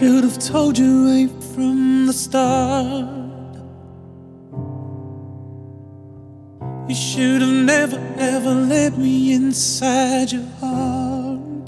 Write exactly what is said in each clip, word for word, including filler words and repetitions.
should have told you right from the start. You should have never ever let me inside your heart.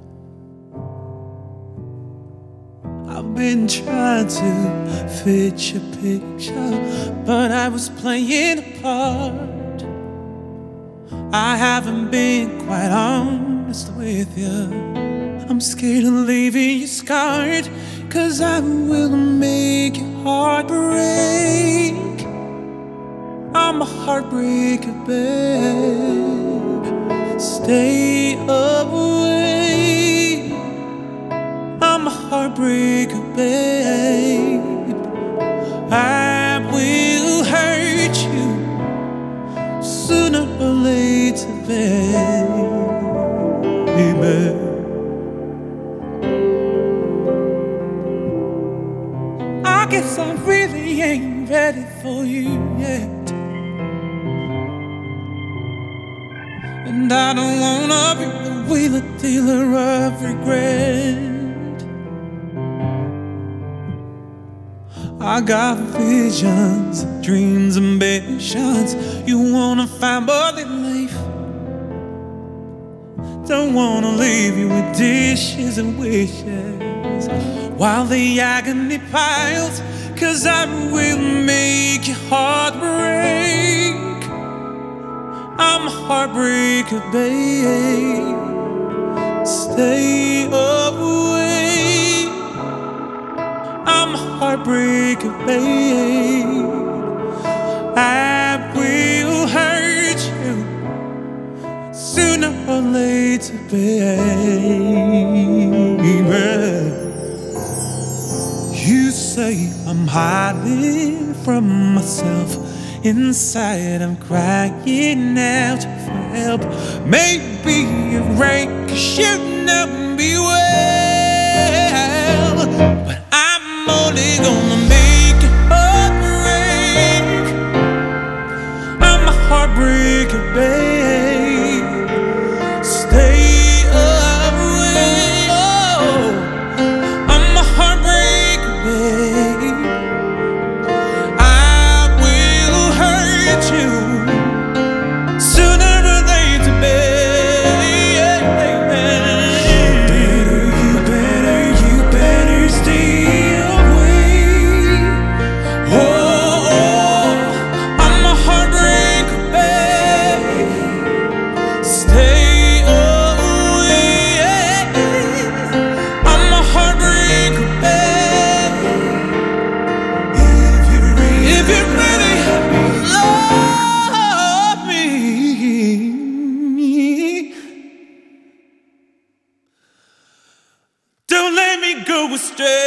I've been trying to fit your picture, but I was playing a part. I haven't been quite honest with you. I'm scared of leaving you scarred, 'cause I will make your heart break. I'm a heartbreaker, babe. Stay away. I'm a heartbreaker, babe. I will hurt you sooner or later, baby. I guess I really ain't ready for you yet, and I don't wanna be the wheeler dealer of regret. I got visions, dreams, ambitions. You wanna find more than life. Don't wanna leave you with dishes and wishes while the agony piles, 'cause I will make your heart break. I'm a heartbreaker, babe. Stay away. I'm a heartbreaker, babe. I will hurt you sooner or later, babe. You say I'm hiding from myself. Inside I'm crying out for help. Maybe you're right, 'cause you know me well, but I'm only gonna make your heart break. I'm a heartbreaker, babe. Stay away. Oh, I'm a heartbreaker, babe. I will hurt you sooner or later, babe. You better, you better, you better stay away. Oh, I'm a heartbreaker, babe. Stay away. I'm a heartbreaker, babe. If you really, if you really love me, don't let me go astray.